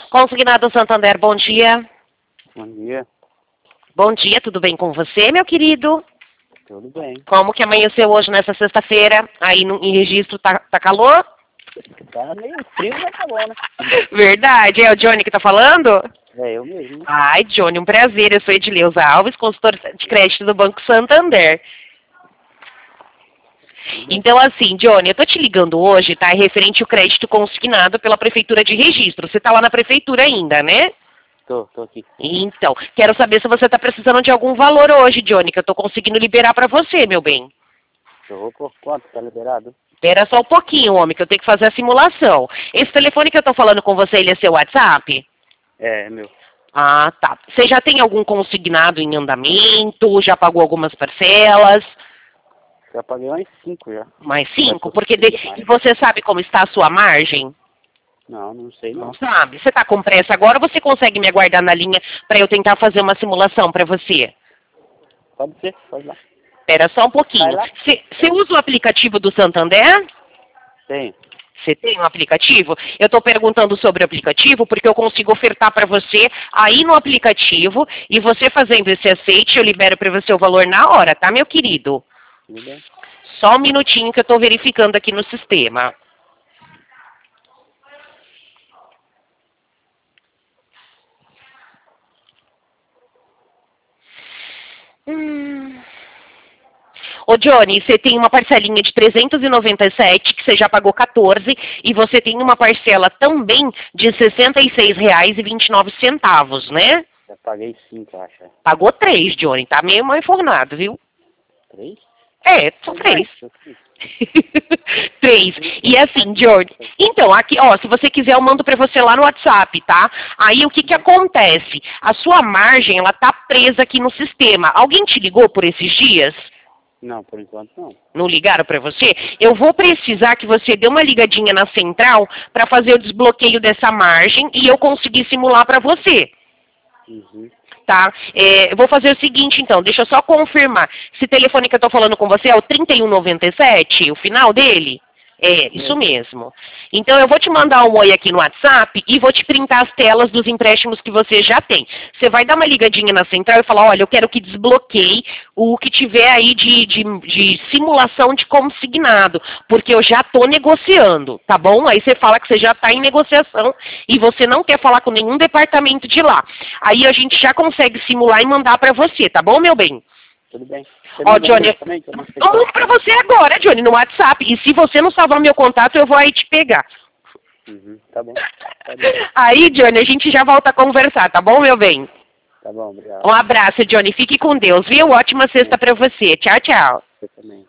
Consignado Santander, bom dia. Bom dia. Bom dia, tudo bem com você, meu querido? Tudo bem. Como que amanheceu hoje nessa sexta-feira? Aí em registro tá calor? Tá meio frio, mas tá bom, né? Verdade, é o Johnny que tá falando? É eu mesmo. Ai, Johnny, um prazer. Eu sou Edileuza Alves, consultora de crédito do Banco Santander. Então, assim, Johnny, eu tô te ligando hoje, tá? Referente ao crédito consignado pela Prefeitura de Registro. Você tá lá na Prefeitura ainda, né? Tô aqui. Então, quero saber se você tá precisando de algum valor hoje, Johnny, que eu tô conseguindo liberar pra você, meu bem. Por quanto tá liberado? Espera só um pouquinho, homem, que eu tenho que fazer a simulação. Esse telefone que eu tô falando com você, ele é seu WhatsApp? É meu. Ah, tá. Você já tem algum consignado em andamento? Já pagou algumas parcelas? Já paguei mais 5 já. Mais 5? Porque e você sabe como está a sua margem? Não sei não. Não sabe? Você está com pressa agora ou você consegue me aguardar na linha para eu tentar fazer uma simulação para você? Pode ser, pode ir lá. Espera só um pouquinho. Vai lá. Você usa o aplicativo do Santander? Tem. Você tem um aplicativo? Eu estou perguntando sobre o aplicativo porque eu consigo ofertar para você aí no aplicativo e você fazendo esse aceite, eu libero para você o valor na hora, tá, meu querido? Tudo bem. Só um minutinho que eu estou verificando aqui no sistema. Ô, Johnny, você tem uma parcelinha de 397, que você já pagou 14, e você tem uma parcela também de R$ 66,29, né? Já paguei 5, acho. Pagou 3, Johnny, tá meio mal informado, viu? 3? É, são 3. 3. E assim, Johnny, então, aqui, ó, se você quiser eu mando pra você lá no WhatsApp, tá? Aí o que que acontece? A sua margem, ela tá presa aqui no sistema. Alguém te ligou por esses dias? Não, por enquanto não. Não ligaram para você? Eu vou precisar que você dê uma ligadinha na central para fazer o desbloqueio dessa margem e eu conseguir simular para você. Uhum. Tá? Eu vou fazer o seguinte, então, deixa eu só confirmar. Esse telefone que eu tô falando com você é o 3197, o final dele? É, isso mesmo. Então, eu vou te mandar um oi aqui no WhatsApp e vou te printar as telas dos empréstimos que você já tem. Você vai dar uma ligadinha na central e falar, olha, eu quero que desbloqueie o que tiver aí de simulação de consignado, porque eu já estou negociando, tá bom? Aí você fala que você já está em negociação e você não quer falar com nenhum departamento de lá. Aí a gente já consegue simular e mandar para você, tá bom, meu bem? Tudo bem. Ó, Johnny, eu mando pra você agora, Johnny, no WhatsApp. E se você não salvar meu contato, eu vou aí te pegar. Uhum, tá bom. Aí, Johnny, a gente já volta a conversar, tá bom, meu bem? Tá bom, obrigado. Um abraço, Johnny. Fique com Deus, viu? Ótima sexta pra você. Tchau, tchau. Você também.